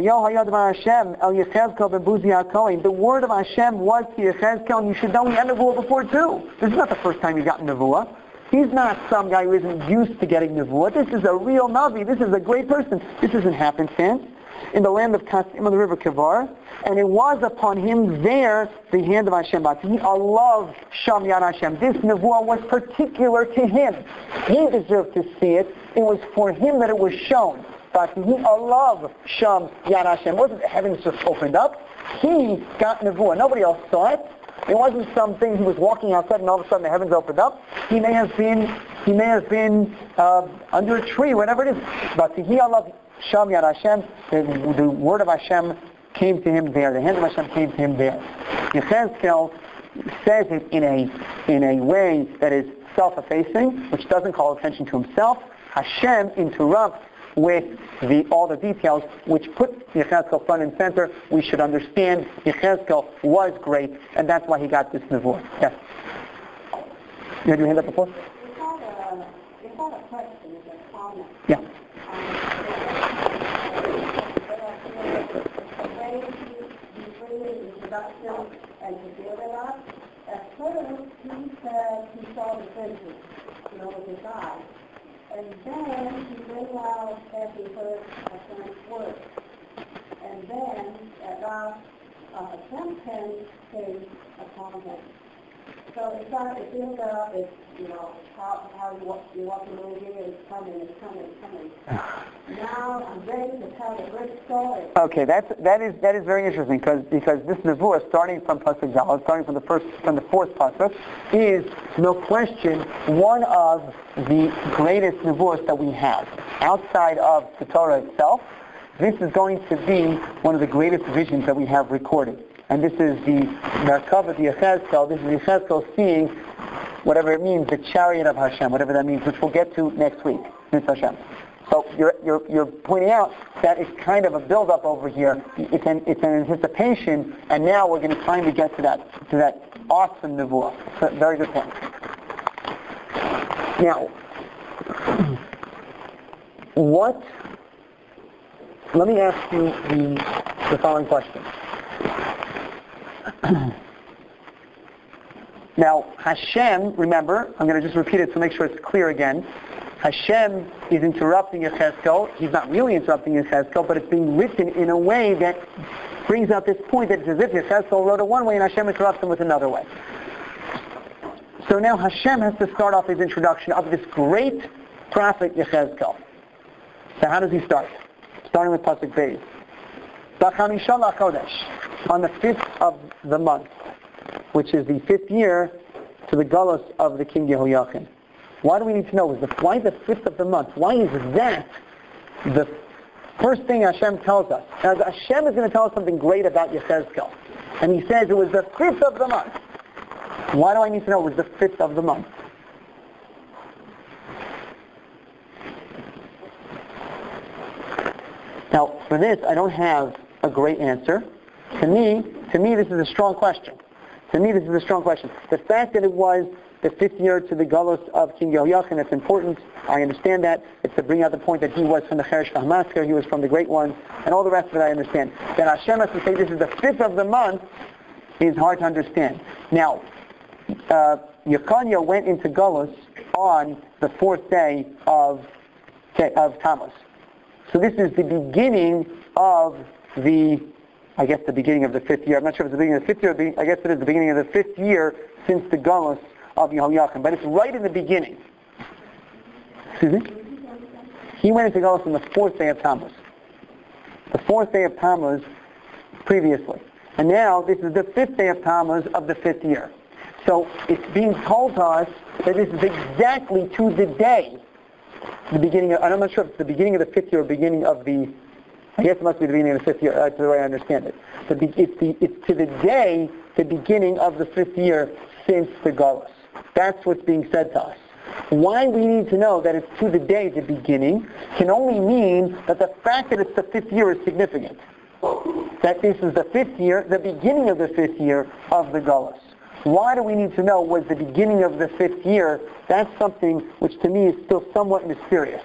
word of Hashem was to Yechezkel, and you should know he had Nevuah before too. This is not the first time he got Nevuah. He's not some guy who isn't used to getting Nevuah. This is a real Navi. This is a great person. This isn't happenstance. In the land of Kasim on the river Kivar, and it was upon him there the hand of Hashem. He Allah Sham Yad Hashem. This Nevuah was particular to him. He deserved to see it. It was for him that it was shown. But he Allah Sham Yad Hashem. It wasn't the heavens just opened up. He got Nevuah. Nobody else saw it. It wasn't something he was walking outside and all of a sudden the heavens opened up. He may have been, he may have been uh, under a tree, whatever it is. But he Allah Sham Yad Hashem, the, the word of Hashem came to him there. The hand of Hashem came to him there. Yechezkel says it in a in a way that is self-effacing, which doesn't call attention to himself. Hashem interrupts with the, all the details, which put Yechezkel front and center. We should understand Yechezkel was great, and that's why he got this nevuah. Yes. You had your hand up before? You had a, you had a question, a comment. Yeah. And to build it up, at first he said he saw the vision, you know, with his eyes. And then he realized that he heard Hashem's word. And then at last, uh, Hashem came upon him. So it's not to build up, it's, you know, how, how you, walk, you walk a little here, it's coming, it's coming, it's coming. Now I'm ready to tell a great story. Okay, that's, that is that is very interesting because because this nevuah, starting from pasuk Zal, starting from the first from the fourth pasuk, is no question one of the greatest nevuahs that we have outside of the Torah itself. This is going to be one of the greatest visions that we have recorded. And this is the Merkavah, the Yechezkel. This is Yechezkel seeing whatever it means, the chariot of Hashem, whatever that means, which we'll get to next week. Mitzvah Hashem. So you're, you're, you're pointing out that it's kind of a build-up over here. It's an, it's an anticipation, and now we're going to finally get to that, to that awesome nevuah. So, very good point. Now, what? Let me ask you the, the following question. Now, Hashem, remember, I'm going to just repeat it to make sure it's clear again. Hashem is interrupting Yechezkel. He's not really interrupting Yechezkel, but it's being written in a way that brings out this point that it's as if Yechezkel wrote it one way and Hashem interrupts him with another way. So now Hashem has to start off his introduction of this great prophet Yechezkel. So how does he start? Starting with Pasuk Beis. B'chamisha Chodesh, on the fifth of the month, which is the fifth year to the Golus of the King Yehoiachin. Why do we need to know? Is the, why the fifth of the month? Why is that the first thing Hashem tells us? Now Hashem is going to tell us something great about Yechezkel. And he says it was the fifth of the month. Why do I need to know it was the fifth of the month? Now, for this, I don't have a great answer. To me, to me, this is a strong question. To me, this is a strong question. The fact that it was the fifth year to the galus of King Yehoiachin. That's important. I understand that. It's to bring out the point that he was from the Cheresh Hamasker, he was from the great ones, and all the rest of it I understand. That Hashem has to say this is the fifth of the month is hard to understand. Now, uh, Yechaniah went into galus on the fourth day of, of Tammuz. So this is the beginning of the, I guess the beginning of the fifth year. I'm not sure if it's the beginning of the fifth year, I guess it is the beginning of the fifth year since the galus of Yehoiachin. But it's right in the beginning. Excuse me? He went into galus on the fourth day of Tammuz. The fourth day of Tammuz previously. And now this is the fifth day of Tammuz of the fifth year. So it's being told to us that this is exactly to the day, the beginning of, I'm not sure if it's the beginning of the fifth year or beginning of the, I guess it must be the beginning of the fifth year, that's the way I understand it. But it's, the, it's to the day, the beginning of the fifth year since the galus. That's what's being said to us. Why we need to know that it's to the day, the beginning, can only mean that the fact that it's the fifth year is significant. That this is the fifth year, the beginning of the fifth year of the galus. Why do we need to know was the beginning of the fifth year? That's something which to me is still somewhat mysterious.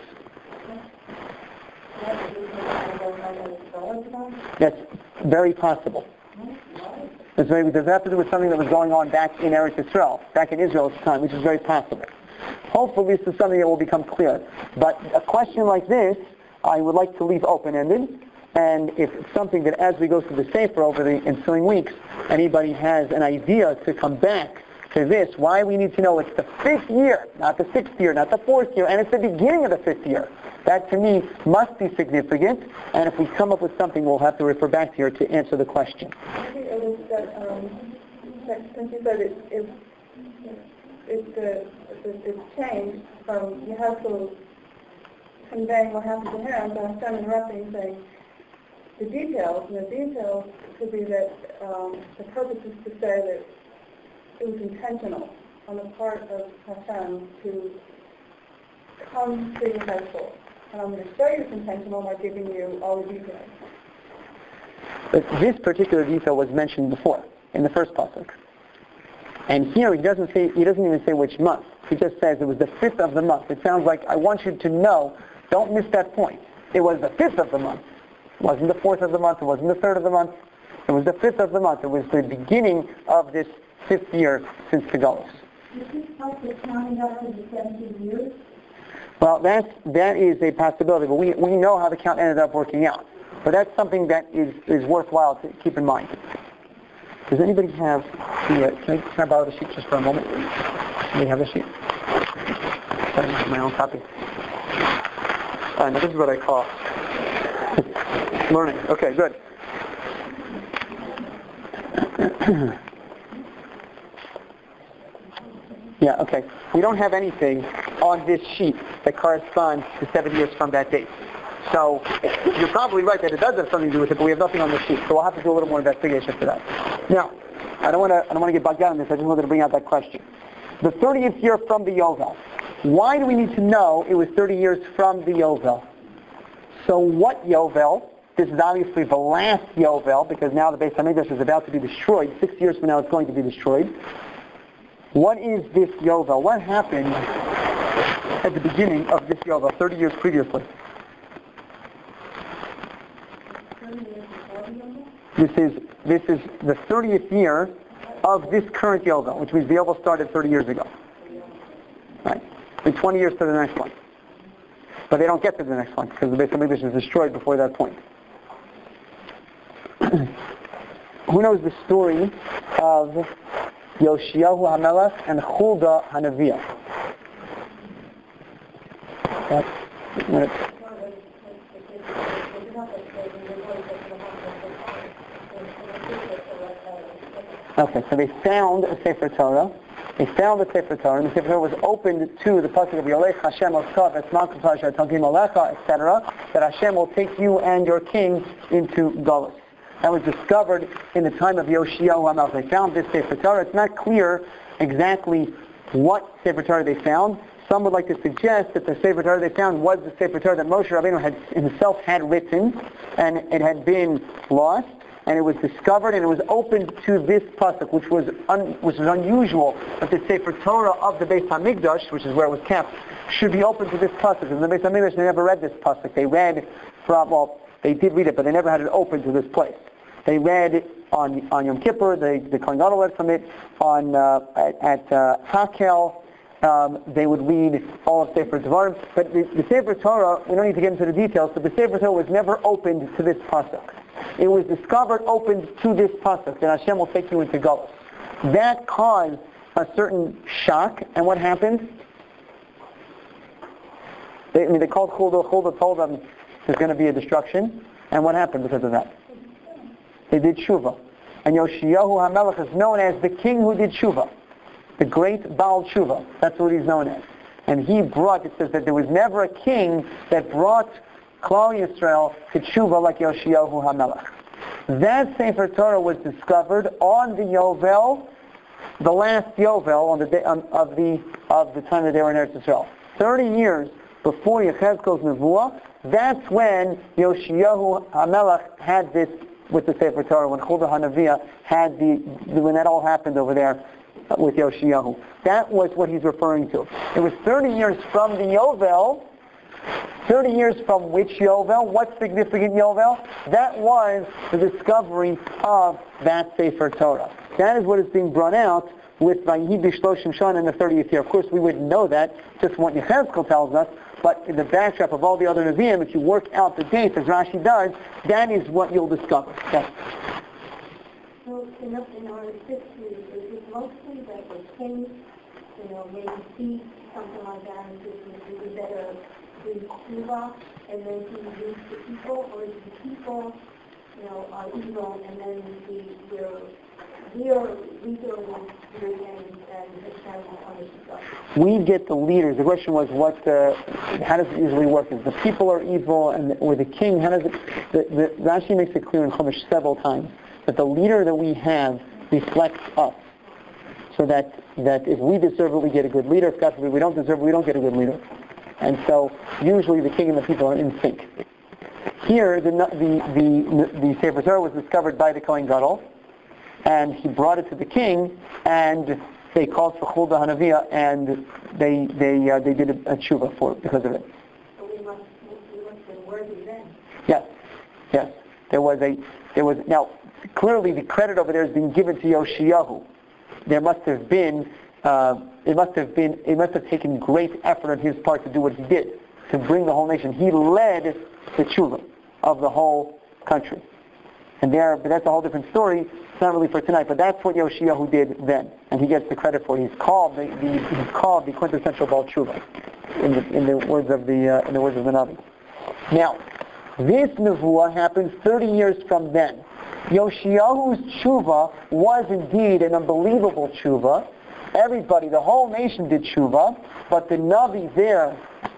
That's very possible. It's very, does it have to do with something that was going on back in Eretz Yisrael, back in Israel at the time, which is very possible. Hopefully this is something that will become clear. But a question like this, I would like to leave open-ended. And if it's something that as we go through the Sefer over the ensuing weeks, anybody has an idea to come back to this, why we need to know it's the fifth year, not the sixth year, not the fourth year, and it's the beginning of the fifth year. That to me must be significant, and if we come up with something, we'll have to refer back here to answer the question. I think it was that, um, that since you said it, it, it, uh, it, it's changed from, you have to convey what happened to him, but I'm still interrupting saying, the details, and the details could be that um, the purpose is to say that it was intentional on the part of Hashem to come to your high school. And I'm going to show you it's intentional by giving you all the details. But this particular detail was mentioned before, in the first pasuk. And here he doesn't say, he doesn't even say which month. He just says it was the fifth of the month. It sounds like I want you to know, don't miss that point. It was the fifth of the month. It wasn't the fourth of the month. It wasn't the third of the month. It was the fifth of the month. It was the beginning of this fifth year since the galus. Is this pasuk counting up to the seventeen years? Well, that's, that is a possibility, but we, we know how the count ended up working out. But that's something that is, is worthwhile to keep in mind. Does anybody have the, uh, can, I, can I borrow the sheet just for a moment? Do you have the sheet? Sorry, my own copy. Uh, now this is what I call learning. Okay, good. Yeah, okay. We don't have anything on this sheet that corresponds to seven years from that date. So you're probably right that it does have something to do with it, but we have nothing on the sheet. So we'll have to do a little more investigation for that. Now, I don't want to I don't want to get bogged down in this. I just wanted to bring out that question. The thirtieth year from the Yovel. Why do we need to know it was thirty years from the Yovel? So what Yovel? This is obviously the last Yovel, because now the Beis HaMikdash is about to be destroyed. Six years from now it's going to be destroyed. What is this Yovel? What happened at the beginning of this Yovel, thirty years previously? This is this is the thirtieth year of this current Yovel, which means the Yovel started thirty years ago. Right? And twenty years to the next one. But they don't get to the next one, because the Beis HaMikdash is destroyed before that point. Who knows the story of Yoshiyahu HaMelech and Huldah HaNaviah? Okay, so they found a Sefer Torah. They found the Sefer Torah, and the Sefer Torah was opened to the pasuk of Yolech Hashem Oskav Esman Kufasha Tagim Alecha, et cetera. That Hashem will take you and your king into Galus. That was discovered in the time of Yoshiyahu HaMelech. They found this Sefer Torah. It's not clear exactly what Sefer Torah they found. Some would like to suggest that the Sefer Torah they found was the Sefer Torah that Moshe Rabbeinu had himself had written, and it had been lost. and it was discovered, and it was opened to this pasuk, which was un, which was unusual, that the Sefer Torah of the Beis Hamikdash, which is where it was kept, should be open to this pasuk. In the Beis Hamikdash, they never read this pasuk. They read from, well, they did read it, but they never had it open to this place. They read on on Yom Kippur. They, the Kohen Gadol read from it on uh, at, at uh, Hakel. Um, they would read all of Sefer Devarim, but the, the Sefer Torah, we don't need to get into the details, but the Sefer Torah was never opened to this pasuk. It was discovered, opened to this pasuk, that Hashem will take you into Golus. That caused a certain shock, and what happened? They, I mean, they called Huldah. Huldah told them there's going to be a destruction, and what happened because of that? They did Shuvah. And Yoshiyahu HaMelech is known as the king who did Shuvah. The great Baal Tshuva. That's what he's known as. And he brought, it says that there was never a king that brought Klal Yisrael to Tshuva like Yoshiyahu HaMelech. That Sefer Torah was discovered on the Yovel, the last Yovel on the day, um, of the of the time that they were in Eretz Yisrael. Thirty years before Yechezkel's Nevuah, that's when Yoshiyahu HaMelech had this with the Sefer Torah, when Huldah HaNaviah had the, when that all happened over there with Yoshiyahu. That was what he's referring to. It was thirty years from the Yovel. thirty years from which Yovel? What significant Yovel? That was the discovery of that Sefer Torah. That is what is being brought out with Vayihi B'Shloshim Shana in the thirtieth year. Of course, we wouldn't know that just from what Yechezkel tells us, but in the backdrop of all the other Nevi'im, if you work out the dates, as Rashi does, that is what you'll discover. Yes. So in, in our history, is it mostly that the king, you know, maybe see something like that and just maybe better do Shiva, and then he leads the people, or is the people, you know, are evil, and then we we're we're redoing your games and it's trying to punish us? We get the leaders. The question was, what? Uh, how does it usually work? Is the people are evil, and or the king? How does it? The, the, Rashi makes it clear in Chumash several times that the leader that we have reflects us. So that that if we deserve it, we get a good leader. If God forbid we don't deserve it, we don't get a good leader. And so usually the king and the people are in sync. Here, the the the, the Sefer Torah was discovered by the Kohen Gadol, and he brought it to the king, and they called for Huldah HaNaviah, and they they uh, they did a, a tshuva for it because of it. So we must we must be worthy then. Yes, yes. There was a there was now clearly the credit over there is being given to Yoshiyahu. There must have been uh, it must have been it must have taken great effort on his part to do what he did, to bring the whole nation. He led the tshuva of the whole country. And there, but that's a whole different story. It's not really for tonight, but that's what Yoshiyahu did then, and he gets the credit for it. He's called the, the he's called the quintessential Baal Tshuva, in the in the words of the uh, in the words of the Navi. Now, this nevuah happened thirty years from then. Yoshiyahu's tshuva was indeed an unbelievable tshuva. Everybody, the whole nation did tshuva, but the Navi there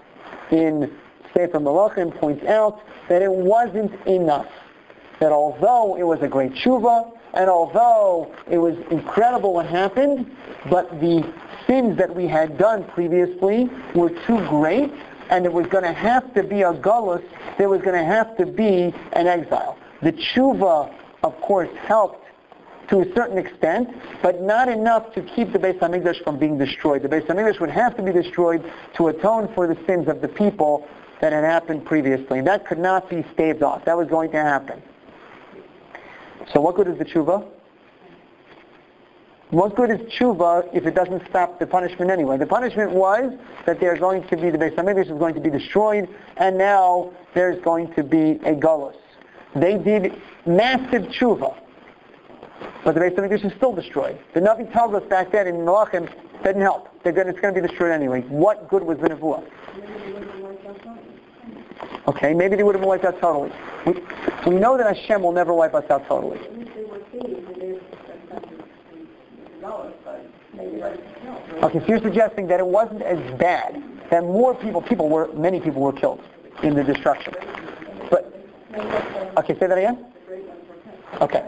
in Sefer Malachim points out that it wasn't enough. That although it was a great tshuva, and although it was incredible what happened, but the sins that we had done previously were too great, and it was going to have to be a galus, there was going to have to be an exile. The tshuva, of course, helped to a certain extent, but not enough to keep the Beis HaMikdash from being destroyed. The Beis HaMikdash would have to be destroyed to atone for the sins of the people that had happened previously. And that could not be staved off. That was going to happen. So what good is the tshuva? What good is tshuva if it doesn't stop the punishment anyway? The punishment was that they're going to be, the Beis HaMikdash is going to be destroyed, and now there's going to be a galus. They did massive tshuva, but the Beis HaMikdash is still destroyed. The Navi tells us back then in Malachim, it didn't help. They're going, it's going to be destroyed anyway. What good was the nevuah? Okay, maybe they would have been wiped out totally. We, we know that Hashem will never wipe us out totally. Okay, so you're suggesting that it wasn't as bad, that more people, people were, many people were killed in the destruction. But, okay, say that again? Okay.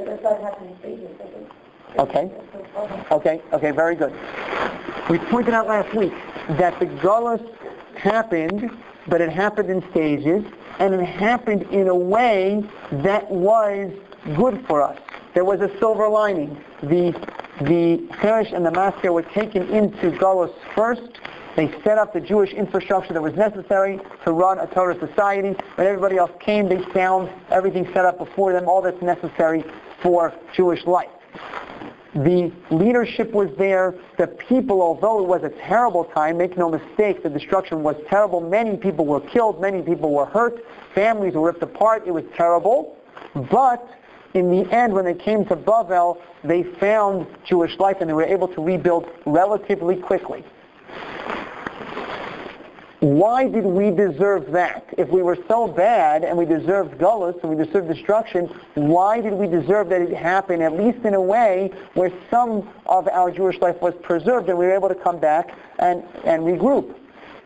Okay. Okay, okay, very good. We pointed out last week that the galus happened, but it happened in stages, and it happened in a way that was good for us. There was a silver lining. The the Cheresh and the Masker were taken into Galus first. They set up the Jewish infrastructure that was necessary to run a Torah society. When everybody else came, they found everything set up before them, all that's necessary for Jewish life. The leadership was there. The people, although it was a terrible time, make no mistake, the destruction was terrible. Many people were killed. Many people were hurt. Families were ripped apart. It was terrible. But in the end, when they came to Bavel, they found Jewish life and they were able to rebuild relatively quickly. Why did we deserve that? If we were so bad and we deserved Gullus and we deserved destruction, why did we deserve that it happened, at least in a way where some of our Jewish life was preserved and we were able to come back and, and regroup?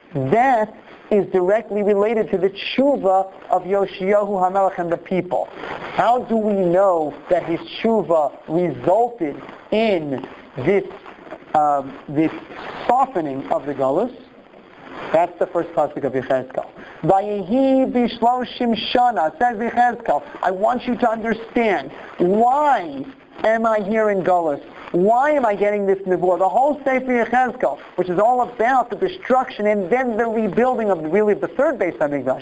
That is directly related to the tshuva of Yoshiyahu HaMelech and the people. How do we know that his tshuva resulted in this, um, this softening of the Gullus? That's the first pasuk of Yechezkel. Vayehi bishloshim shana, says Yechezkel, I want you to understand, why am I here in Gullus? Why am I getting this nevuah? The whole Sefer Yechezkel, which is all about the destruction and then the rebuilding of the, really the third Beis HaMikdash.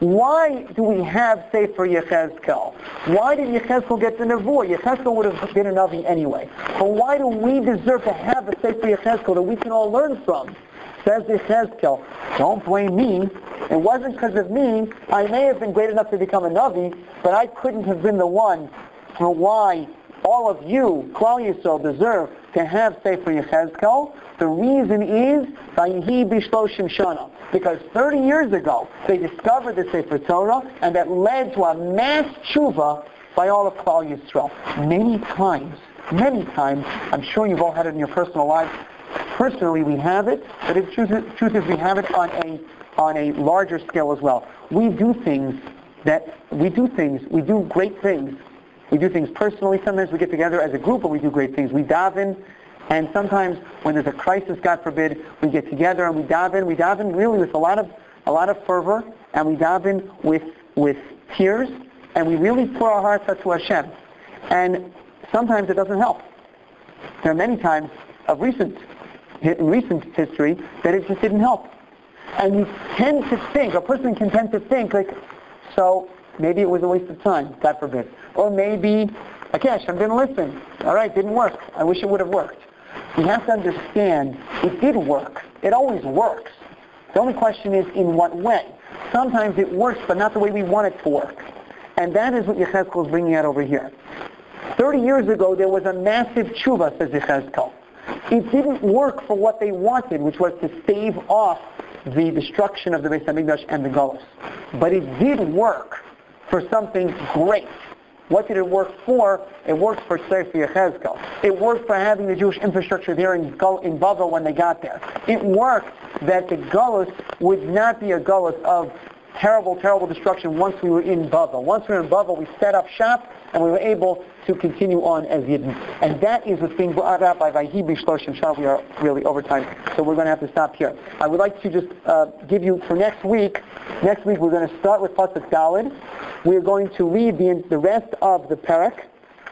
Why do we have Sefer Yechezkel? Why did Yechezkel get the nevuah? Yechezkel would have been a Navi anyway. But why do we deserve to have a Sefer Yechezkel that we can all learn from? Says Yechezkel, don't blame me. It wasn't because of me. I may have been great enough to become a Navi, but I couldn't have been the one for why all of you, Klal Yisrael, deserve to have Sefer Yechezkel. The reason is Vayehi bishloshim shana, because thirty years ago they discovered the Sefer Torah, and that led to a mass tshuva by all of Klal Yisrael. Many times, many times, I'm sure you've all had it in your personal lives. Personally, we have it, but the truth is, truth is we have it on a on a larger scale as well. We do things that we do things. We do great things. We do things personally. Sometimes we get together as a group and we do great things. We daven, and sometimes when there's a crisis, God forbid, we get together and we daven. We daven really with a lot of a lot of fervor, and we daven with with tears, and we really pour our hearts out to Hashem. And sometimes it doesn't help. There are many times of recent in recent history that it just didn't help. And you tend to think, a person can tend to think like, so maybe it was a waste of time, God forbid. Or maybe, okay, Hashem didn't listen. All right, didn't work. I wish it would have worked. We have to understand it did work. It always works. The only question is in what way. Sometimes it works, but not the way we want it to work. And that is what Yechezkel is bringing out over here. Thirty years ago, there was a massive tshuva, says Yechezkel. It didn't work for what they wanted, which was to stave off the destruction of the Beis HaMikdash and the Gullus. But it did work for something great. What did it work for? It worked for Sefer Yechezkel. It worked for having the Jewish infrastructure there in, in Bavel when they got there. It worked that the Gullus would not be a Gullus of terrible, terrible destruction once we were in Bavel. Once we were in Bavel, we set up shop and we were able to continue on as Yidden. And that is what's being brought out by Vayehi bishloshim shana. We are really over time, so we're going to have to stop here. I would like to just uh, give you, for next week, next week we're going to start with Pasuk Daled. We're going to read the, the rest of the Perek,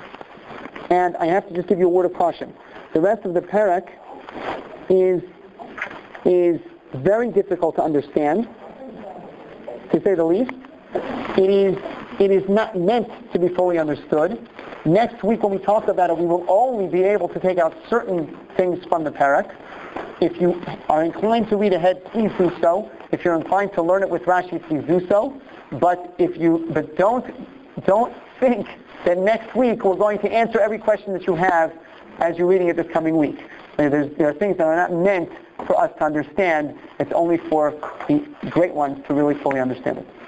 and I have to just give you a word of caution. The rest of the Perek is, is very difficult to understand, to say the least. It is, it is not meant to be fully understood. Next week when we talk about it, we will only be able to take out certain things from the Perek. If you are inclined to read ahead, please do so. If you're inclined to learn it with Rashi, please do so. But if you, but don't, don't think that next week we're going to answer every question that you have as you're reading it this coming week. There's, there are things that are not meant for us to understand. It's only for the great ones to really fully understand it.